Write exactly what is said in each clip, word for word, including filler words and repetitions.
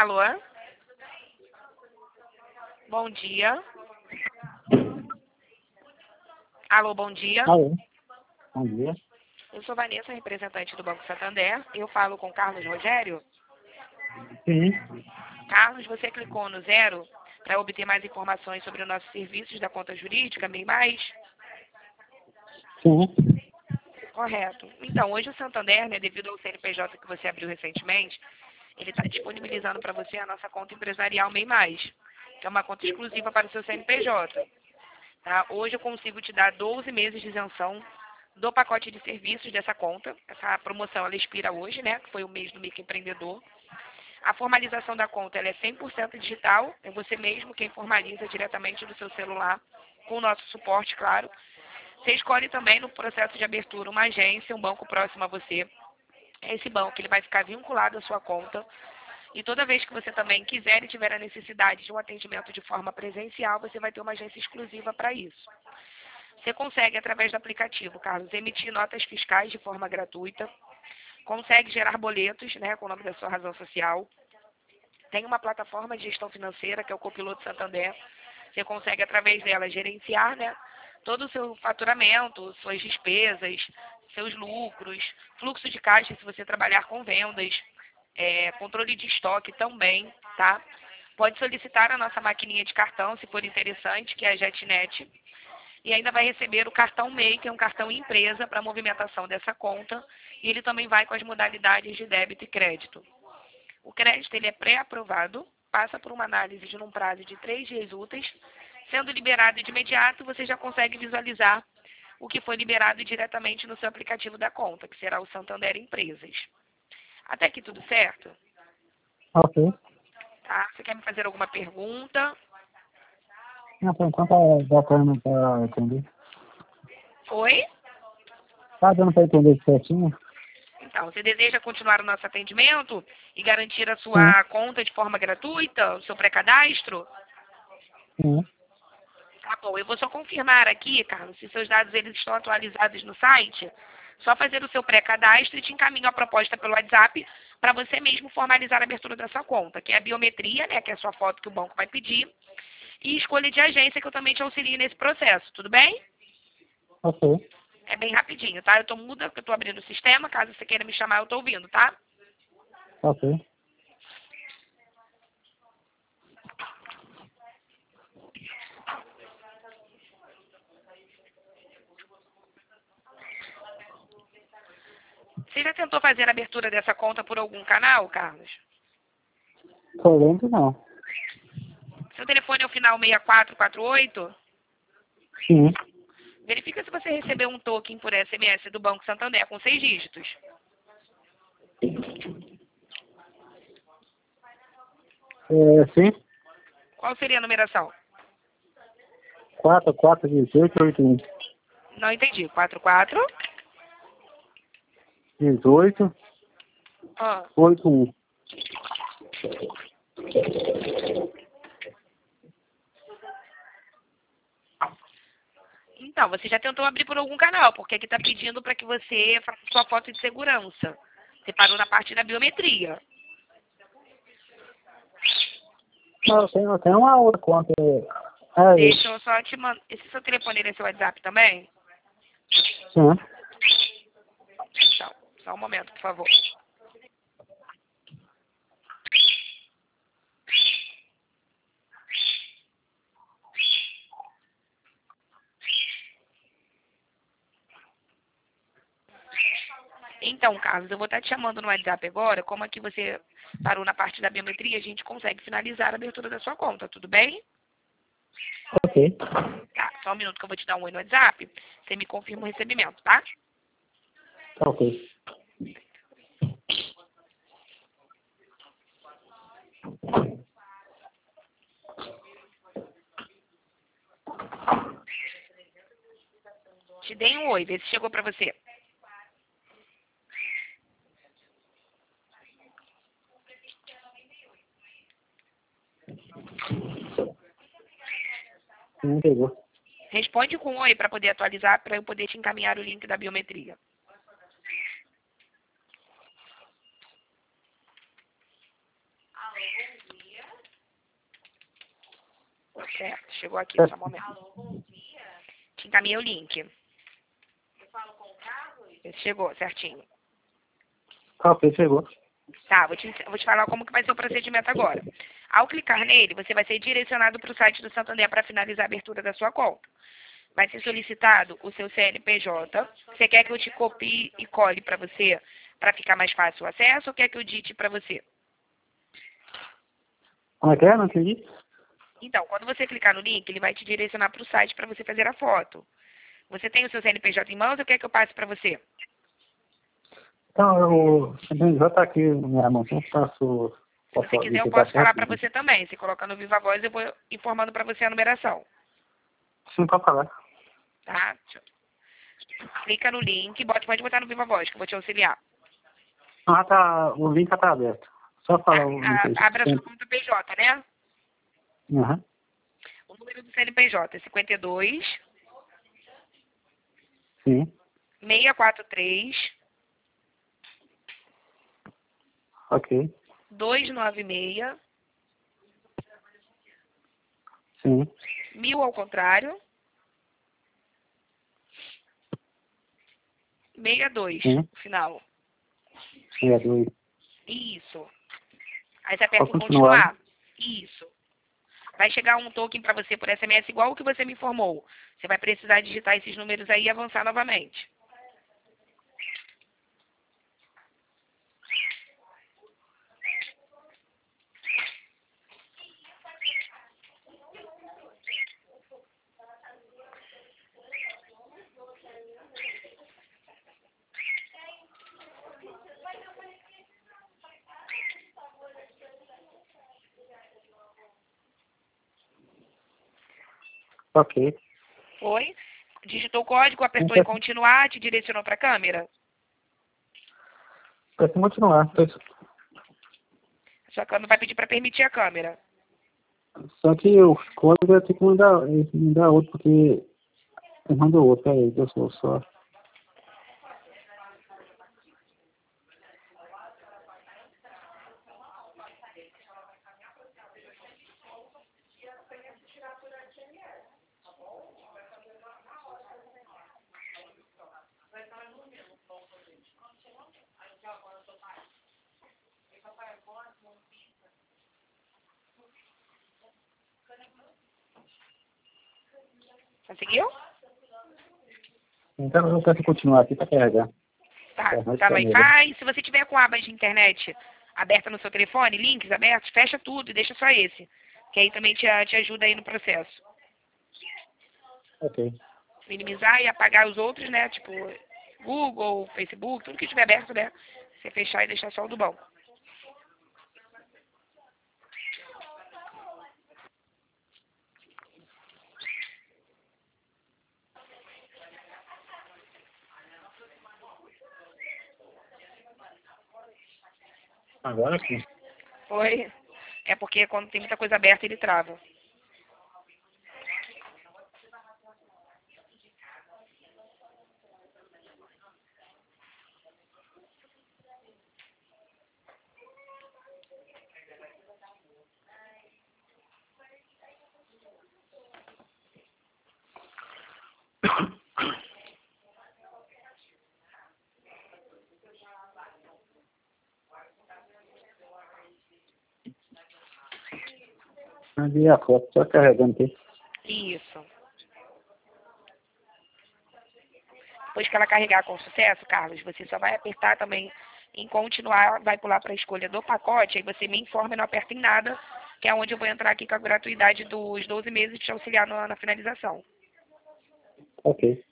Alô? Bom dia. Alô, bom dia. Alô, bom dia. Eu sou Vanessa, representante do Banco Santander. Eu falo com Carlos Rogério. Sim, Carlos, você clicou no zero para obter mais informações sobre os nossos serviços da conta jurídica, bem mais? sim. Correto. Então, hoje o Santander, né, devido ao C N P J que você abriu recentemente, ele está disponibilizando para você a nossa conta empresarial Bem Mais, que é uma conta exclusiva para o seu C N P J. Tá? Hoje eu consigo te dar doze meses de isenção do pacote de serviços dessa conta. Essa promoção ela expira hoje, né, que foi o mês do microempreendedor. A formalização da conta ela é cem por cento digital, é você mesmo quem formaliza diretamente do seu celular, com o nosso suporte, claro. Você escolhe também no processo de abertura uma agência, um banco próximo a você. Esse banco ele vai ficar vinculado à sua conta. E toda vez que você também quiser e tiver a necessidade de um atendimento de forma presencial, você vai ter uma agência exclusiva para isso. Você consegue, através do aplicativo, Carlos, emitir notas fiscais de forma gratuita. Consegue gerar boletos, né, com o nome da sua razão social. Tem uma plataforma de gestão financeira, que é o Copiloto Santander. Você consegue, através dela, gerenciar, né, todo o seu faturamento, suas despesas, seus lucros, fluxo de caixa, se você trabalhar com vendas, é, controle de estoque também, tá? Pode solicitar a nossa maquininha de cartão, se for interessante, que é a JetNet. E ainda vai receber o cartão M E I, que é um cartão empresa para a movimentação dessa conta. E ele também vai com as modalidades de débito e crédito. O crédito ele é pré-aprovado, passa por uma análise de um prazo de três dias úteis. Sendo liberado de imediato, você já consegue visualizar o que foi liberado diretamente no seu aplicativo da conta, que será o Santander Empresas. Até aqui tudo certo? Ok. Tá? Você quer me fazer alguma pergunta? Não, por enquanto é bacana para entender. Oi? Tá dando para entender certinho? Então, você deseja continuar o nosso atendimento e garantir a Sim, sua conta de forma gratuita, o seu pré-cadastro? sim. Tá bom, eu vou só confirmar aqui, Carlos, se seus dados eles estão atualizados no site. Só fazer o seu pré-cadastro e te encaminho a proposta pelo WhatsApp para você mesmo formalizar a abertura da sua conta, que é a biometria, né, que é a sua foto que o banco vai pedir, e escolha de agência, que eu também te auxilio nesse processo, tudo bem? Ok, É bem rapidinho, tá? Eu tô muda, porque eu tô abrindo o sistema, caso você queira me chamar, eu tô ouvindo, tá? ok. Você já tentou fazer a abertura dessa conta por algum canal, Carlos? Tô lendo não. Seu telefone é o final seis quatro quatro oito? Sim. Verifica se você recebeu um token por S M S do Banco Santander com seis dígitos. É, sim. Qual seria a numeração? quatro, quatro, dezoito, oito, um. Não entendi. quatro quatro? dezoito, Ah, oito, um. então, você já tentou abrir por algum canal, porque aqui está pedindo para que você faça sua foto de segurança. Você parou na parte da biometria. Não, eu tenho, eu tenho uma outra conta. É Deixa isso. eu só te mandar. Esse seu telefone é seu WhatsApp também? Sim. Então, só um momento, por favor. Então, Carlos, eu vou estar te chamando no WhatsApp agora. Como aqui você parou na parte da biometria, a gente consegue finalizar a abertura da sua conta, tudo bem? Ok. Tá, só um minuto que eu vou te dar um oi no WhatsApp. Você me confirma o recebimento, tá? Ok. Te dei um oi, vê se chegou pra você. Não pegou. Responde com um oi para poder atualizar, para eu poder te encaminhar o link da biometria. Certo, chegou aqui, Certo. só um momento. Te encaminhei o link. Esse chegou, certinho. Tá, ok, chegou. Tá, vou te, vou te falar como que vai ser o procedimento agora. Ao clicar nele, você vai ser direcionado para o site do Santander para finalizar a abertura da sua conta. Vai ser solicitado o seu C N P J. Você quer que eu te copie e cole para você, para ficar mais fácil o acesso, ou quer que eu dite para você? Como é que é? Não entendi. Então, quando você clicar no link, ele vai te direcionar para o site para você fazer a foto. Você tem o seu C N P J em mãos ou quer que eu passe para você? Então, eu já está aqui na minha mão. Eu faço... Se você Posso quiser, eu digitar posso falar para certo? você também. Se colocar no Viva Voz, eu vou informando para você a numeração. Sim, pode falar. Tá? Deixa eu- Clica no link, bote, pode botar no Viva Voz, que eu vou te auxiliar. Ah, tá. O link está aberto. Só falar Tá? o link aí. A- Abra sua conta P J, né? Uhum. O número do C N P J é cinquenta e dois, Sim. seiscentos e quarenta e três, Ok. duzentos e noventa e seis, Sim. mil ao contrário, sessenta e dois, Sim. no final. É, dois. Isso. Aí você Pode aperta em continuar. continuar. Isso. Vai chegar um token para você por S M S igual o que você me informou. Você vai precisar digitar esses números aí e avançar novamente. Ok. Foi? Digitou o código, apertou em Então, continuar, te direcionou para a câmera. pode continuar. A sua câmera vai pedir para permitir a câmera. Só que o código eu tenho que mandar, eu tenho que mandar outro, porque eu mando outro. Peraí, eu sou só. Conseguiu? Então eu quero continuar aqui para carregar. Tá, É, mais tá no câmera. Wi-Fi. Se você tiver com abas de internet aberta no seu telefone, links abertos, fecha tudo e deixa só esse. Que aí também te, te ajuda aí no processo. Ok. Minimizar e apagar os outros, né? Tipo, Google, Facebook, tudo que estiver aberto, né? Você fechar e deixar só o do banco. Agora sim. Foi? É porque quando tem muita coisa aberta, ele trava. Ali a foto, só carregando aqui. Isso. Depois que ela carregar com sucesso, Carlos, você só vai apertar também em continuar, vai pular para a escolha do pacote, aí você me informa e não aperta em nada, que é onde eu vou entrar aqui com a gratuidade dos doze meses e te auxiliar na, na finalização. Ok.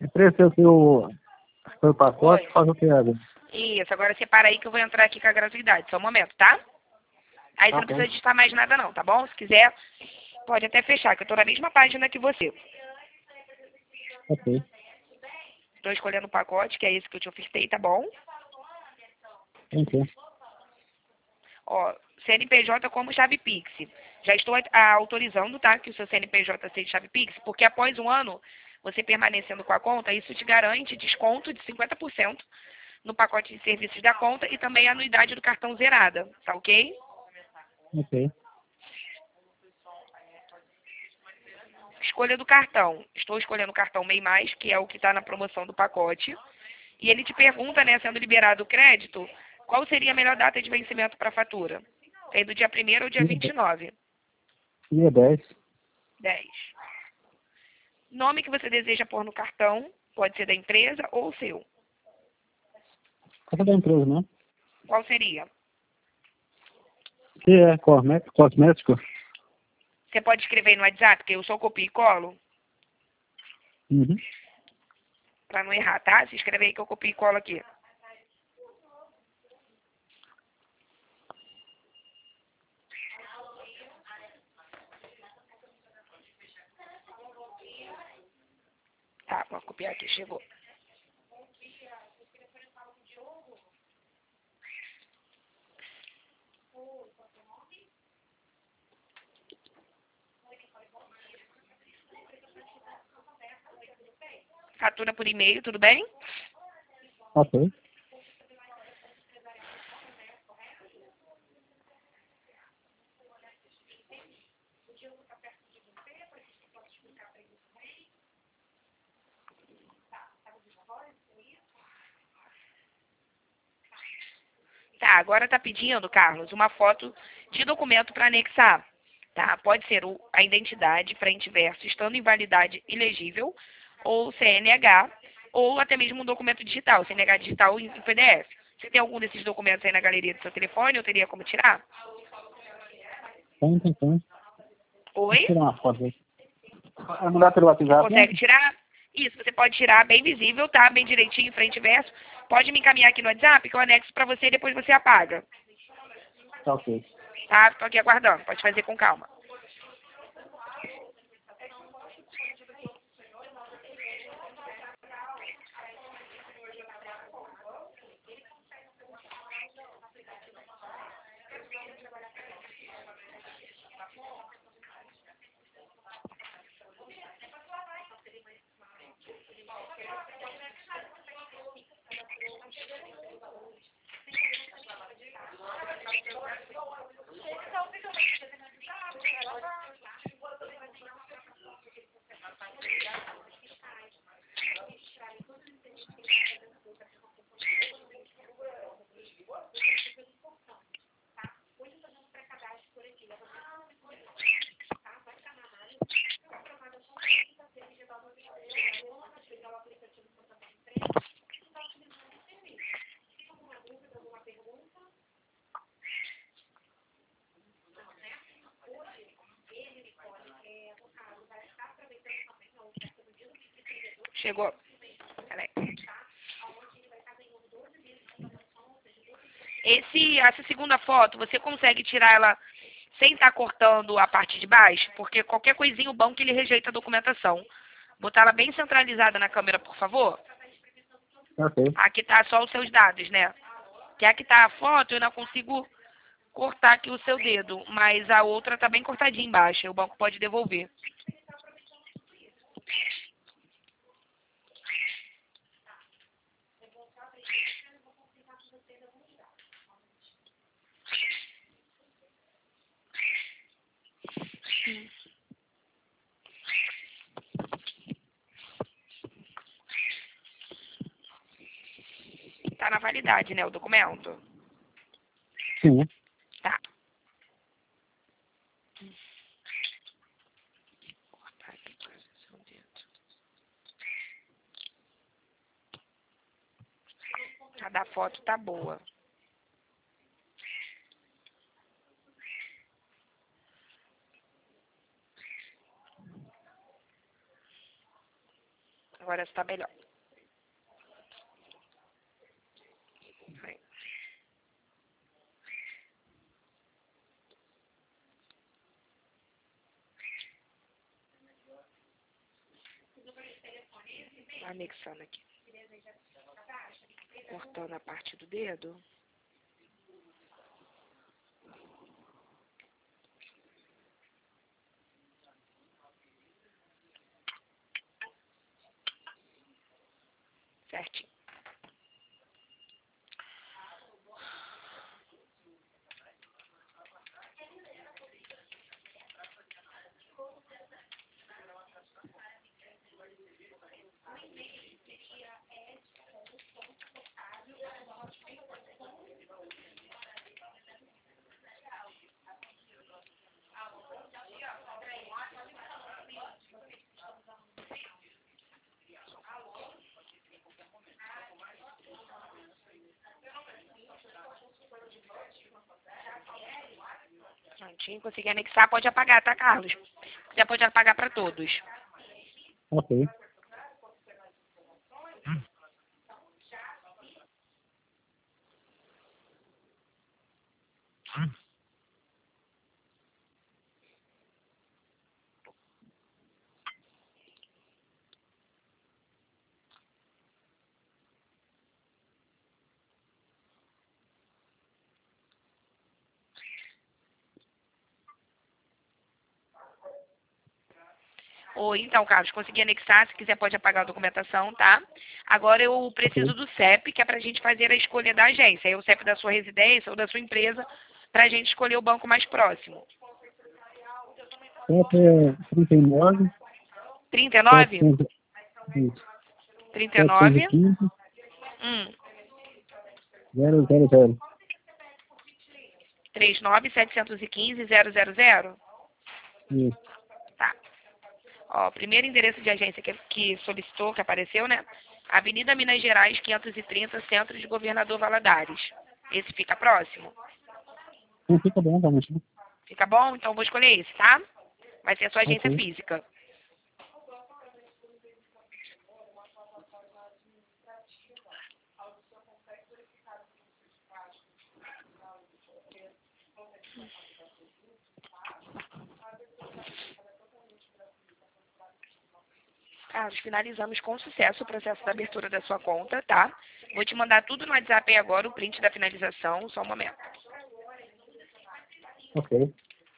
Preencheu o seu, seu pacote, Oi. faz o que é? Isso, agora separa aí que eu vou entrar aqui com a gratuidade. Só um momento, tá? Aí você Tá não bom. precisa digitar mais nada não, tá bom? Se quiser, pode até fechar, que eu tô na mesma página que você. Ok. Estou escolhendo o pacote, que é esse que eu te ofertei, tá bom? Ok. Ó, C N P J como chave Pix. Já estou a- autorizando, tá? Que o seu C N P J seja chave Pix, porque após um ano, você permanecendo com a conta, isso te garante desconto de cinquenta por cento no pacote de serviços da conta e também a anuidade do cartão zerada, tá ok? Ok. Escolha do cartão. Estou escolhendo o cartão MEI Mais, que é o que está na promoção do pacote. E ele te pergunta, né, sendo liberado o crédito, qual seria a melhor data de vencimento para a fatura? Tem do dia primeiro ou dia vinte e nove? Dia dez. dez. Nome que você deseja pôr no cartão, pode ser da empresa ou o seu. Qual é da empresa, né? Qual seria? Que é cosmé- cosmético? Você pode escrever aí no WhatsApp, que eu só copio e colo, Uhum. para não errar, tá? Se escrever aí que eu copio e colo aqui. Tá, vou copiar aqui, chegou. Fatura por e-mail, tudo bem? Ok. Tá, agora tá pedindo, Carlos, uma foto de documento para anexar. Tá? Pode ser o- a identidade, frente e verso, estando em validade ilegível, ou C N H, ou até mesmo um documento digital, C N H digital em em P D F. Você tem algum desses documentos aí na galeria do seu telefone? Eu teria como tirar? Tem, tem, tem. Deixa Oi? eu tirar uma foto aí. Vai mandar pelo WhatsApp, né? Consegue tirar? Isso, você pode tirar bem visível, tá? Bem direitinho, frente e verso. Pode me encaminhar aqui no WhatsApp, que eu anexo para você e depois você apaga. Tá ok. Tá? Estou aqui aguardando. Pode fazer com calma. Chegou. Peraí. Esse, essa segunda foto, você consegue tirar ela sem estar cortando a parte de baixo? Porque qualquer coisinha o banco ele rejeita a documentação. Botar ela bem centralizada na câmera, por favor. Ok. Aqui tá só os seus dados, né? Que aqui tá a foto, eu não consigo cortar aqui o seu dedo, mas a outra tá bem cortadinha embaixo. O banco pode devolver. Tá na validade, né, o documento? Sim. Tá. Cortar aqui quase o seu dedo. A da foto tá boa. Agora essa tá melhor. Aí. Anexando aqui. Cortando a parte do dedo. Certinho. Prontinho, consegui anexar, pode apagar, tá, Carlos? Se quiser, pode apagar para todos. Ok. Oi, então, Carlos, consegui anexar. Se quiser, pode apagar a documentação, tá? Agora eu preciso Ok. do C E P, que é para a gente fazer a escolha da agência. É o C E P da sua residência ou da sua empresa, para a gente escolher o banco mais próximo. Sete é trinta e nove, trinta e nove? setecentos, isso, trinta e nove? setecentos e quinze, Hum. zero zero zero. trinta e nove, setecentos e quinze, zero zero zero? Isso. Tá. Ó, primeiro endereço de agência que, que solicitou, que apareceu, né? Avenida Minas Gerais, quinhentos e trinta, Centro de Governador Valadares. Esse fica próximo? Não fica bom, tá, mas... Fica bom? Então vou escolher esse, tá? Vai ser a sua agência Ok. física. Carlos, finalizamos com sucesso o processo da abertura da sua conta, tá? Vou te mandar tudo no WhatsApp aí agora, o print da finalização, só um momento. Ok.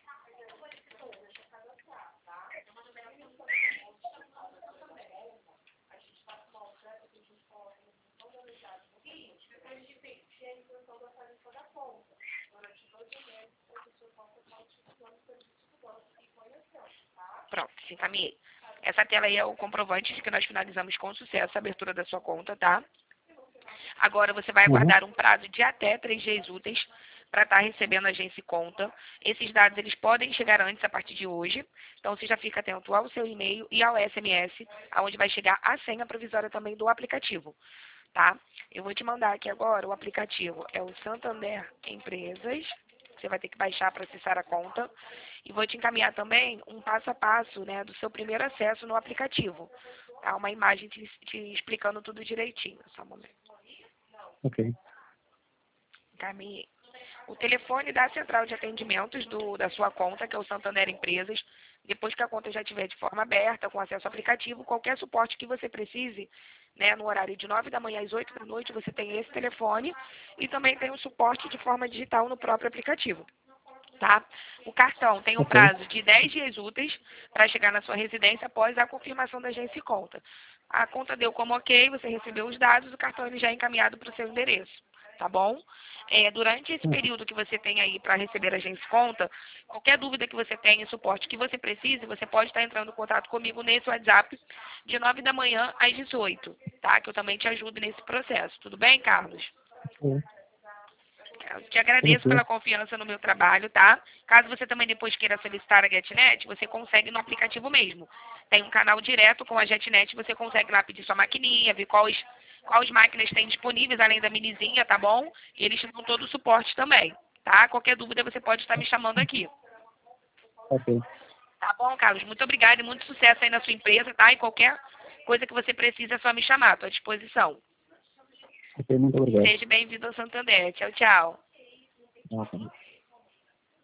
Pronto, se encaminhei. Essa tela aí é o comprovante de que nós finalizamos com sucesso a abertura da sua conta, tá? Agora você vai Uhum. aguardar um prazo de até três dias úteis para estar recebendo a agência e conta. Esses dados eles podem chegar antes a partir de hoje. Então você já fica atento ao seu e-mail e ao S M S, aonde vai chegar a senha provisória também do aplicativo, tá? Eu vou te mandar aqui agora o aplicativo. É o Santander Empresas. Você vai ter que baixar para acessar a conta. E vou te encaminhar também um passo a passo, né, do seu primeiro acesso no aplicativo. Tá? Uma imagem te, te explicando tudo direitinho. Só um momento. Ok. Encaminhei. O telefone da central de atendimentos do, da sua conta, que é o Santander Empresas, depois que a conta já estiver de forma aberta, com acesso ao aplicativo, qualquer suporte que você precise, né, no horário de nove da manhã às oito da noite, você tem esse telefone e também tem o suporte de forma digital no próprio aplicativo. Tá? O cartão tem um Ok. prazo de dez dias úteis para chegar na sua residência após a confirmação da agência e conta. A conta deu como ok, você recebeu os dados, o cartão ele já é encaminhado para o seu endereço, tá bom? É, durante esse Hum. período que você tem aí para receber a agência e conta, qualquer dúvida que você tenha, suporte que você precise, você pode estar entrando em contato comigo nesse WhatsApp de nove da manhã às dezoito, tá? Que eu também te ajudo nesse processo. Tudo bem, Carlos? Ok. Eu te agradeço Tranquilo. pela confiança no meu trabalho, tá? Caso você também depois queira solicitar a GetNet, você consegue no aplicativo mesmo. Tem um canal direto com a GetNet, você consegue lá pedir sua maquininha, ver quais, quais máquinas tem disponíveis, além da minizinha, tá bom? E eles te dão todo o suporte também, tá? Qualquer dúvida você pode estar me chamando aqui. Ok. Tá bom, Carlos? Muito obrigada e muito sucesso aí na sua empresa, tá? E qualquer coisa que você precisa é só me chamar, estou à disposição. Ok, muito obrigado. Seja bem-vindo ao Santander. Tchau, tchau. Ok.